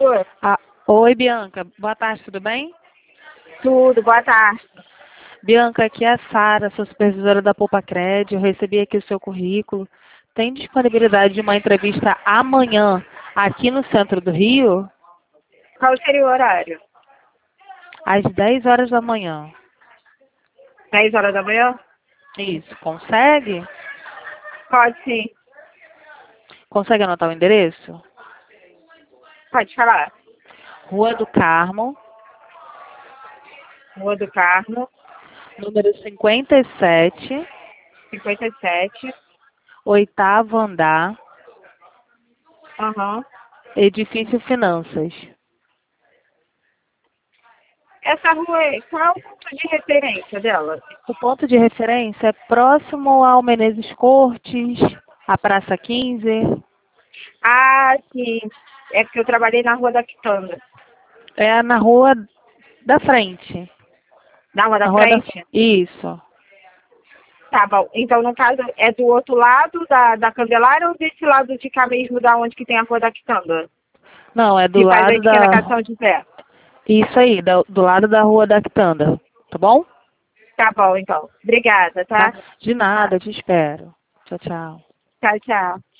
Oi. Oi, Bianca. Boa tarde, tudo bem? Tudo, boa tarde. Bianca, aqui é a Sara, sou supervisora da Poupa Crédito. Eu recebi aqui o seu currículo. Tem disponibilidade de uma entrevista amanhã aqui no centro do Rio, Qual seria o horário? às 10 horas da manhã. 10 horas da manhã? Isso, consegue? Pode sim. Consegue anotar o endereço? Pode falar. Rua do Carmo, Rua do Carmo, número 57, 57. oitavo andar, Aham. edifício Finanças. Essa rua, qual é o ponto de referência dela? O ponto de referência é próximo ao Menezes Cortes, a Praça 15. Ah, sim. É porque eu trabalhei na Rua da Quitanda. É na rua da frente. Na Rua Na da rua da... frente? Isso. Tá bom. Então, no caso, é do outro lado da Candelária ou desse lado de cá mesmo, da onde que tem a Rua da Quitanda? Não, é do Que faz a lado esquina com da... a São José. Isso aí, do lado da rua da Quitanda. Tá bom? Tá bom, então. Obrigada, Tá? tá? De nada, te espero. Tchau, tchau. Tchau, tchau.